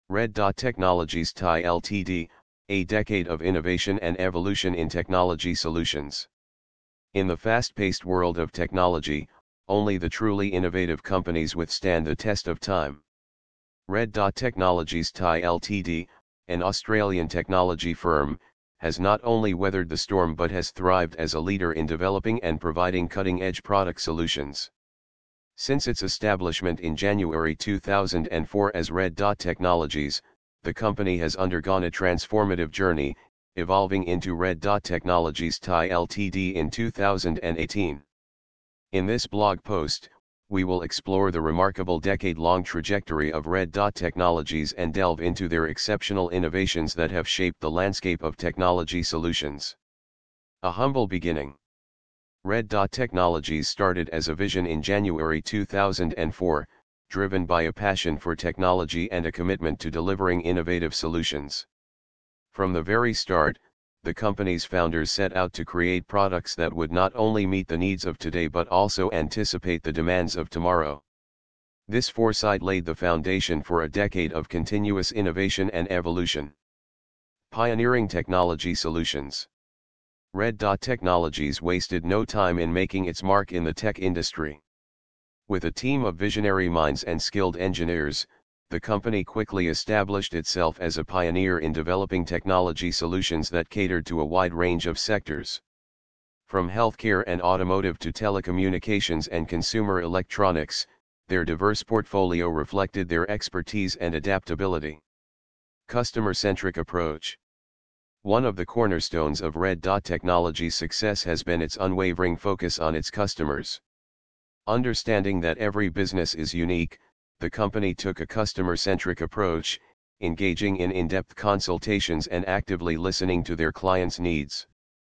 Red Dot Technologies Thai Ltd, a decade of innovation and evolution in technology solutions. In the fast-paced world of technology, only the truly innovative companies withstand the test of time. Red Dot Technologies Thai Ltd, an Australian technology firm, has not only weathered the storm but has thrived as a leader in developing and providing cutting-edge product solutions. Since its establishment in January 2004 as Red Dot Technologies, the company has undergone a transformative journey, evolving into Red Dot Technologies Thai Ltd in 2018. In this blog post, we will explore the remarkable decade-long trajectory of Red Dot Technologies and delve into their exceptional innovations that have shaped the landscape of technology solutions. A humble beginning. Red Dot Technologies started as a vision in January 2004, driven by a passion for technology and a commitment to delivering innovative solutions. From the very start, the company's founders set out to create products that would not only meet the needs of today but also anticipate the demands of tomorrow. This foresight laid the foundation for a decade of continuous innovation and evolution. Pioneering technology solutions. Red Dot Technologies wasted no time in making its mark in the tech industry. With a team of visionary minds and skilled engineers, the company quickly established itself as a pioneer in developing technology solutions that catered to a wide range of sectors. From healthcare and automotive to telecommunications and consumer electronics, their diverse portfolio reflected their expertise and adaptability. Customer-centric approach. One of the cornerstones of Red Dot Technologies' success has been its unwavering focus on its customers. Understanding that every business is unique, the company took a customer-centric approach, engaging in in-depth consultations and actively listening to their clients' needs.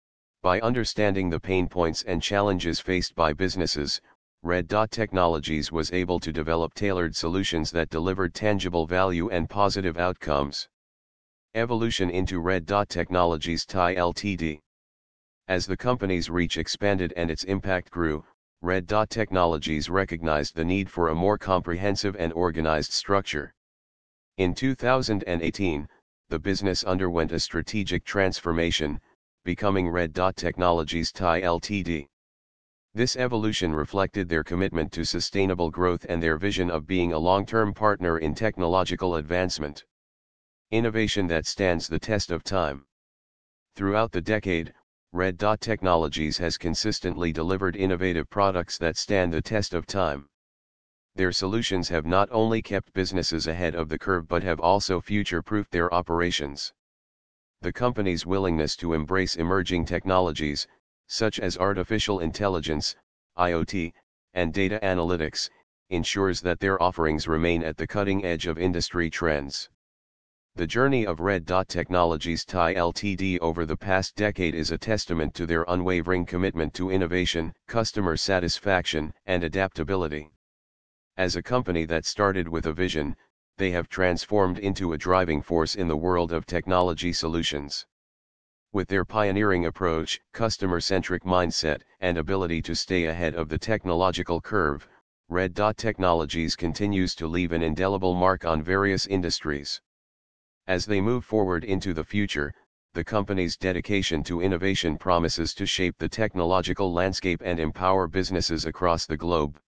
By understanding the pain points and challenges faced by businesses, Red Dot Technologies was able to develop tailored solutions that delivered tangible value and positive outcomes. Evolution into Red Dot Technologies Thai Ltd. As the company's reach expanded and its impact grew, Red Dot Technologies recognized the need for a more comprehensive and organized structure. In 2018, the business underwent a strategic transformation, becoming Red Dot Technologies Thai Ltd. This evolution reflected their commitment to sustainable growth and their vision of being a long-term partner in technological advancement. Innovation that stands the test of time. Throughout the decade, Red Dot Technologies has consistently delivered innovative products that stand the test of time. Their solutions have not only kept businesses ahead of the curve but have also future-proofed their operations. The company's willingness to embrace emerging technologies, such as artificial intelligence, IoT, and data analytics, ensures that their offerings remain at the cutting edge of industry trends. The journey of Red Dot Technologies Thai Ltd. Over the past decade is a testament to their unwavering commitment to innovation, customer satisfaction, and adaptability. As a company that started with a vision, they have transformed into a driving force in the world of technology solutions. With their pioneering approach, customer-centric mindset, and ability to stay ahead of the technological curve, Red Dot Technologies continues to leave an indelible mark on various industries. As they move forward into the future, the company's dedication to innovation promises to shape the technological landscape and empower businesses across the globe.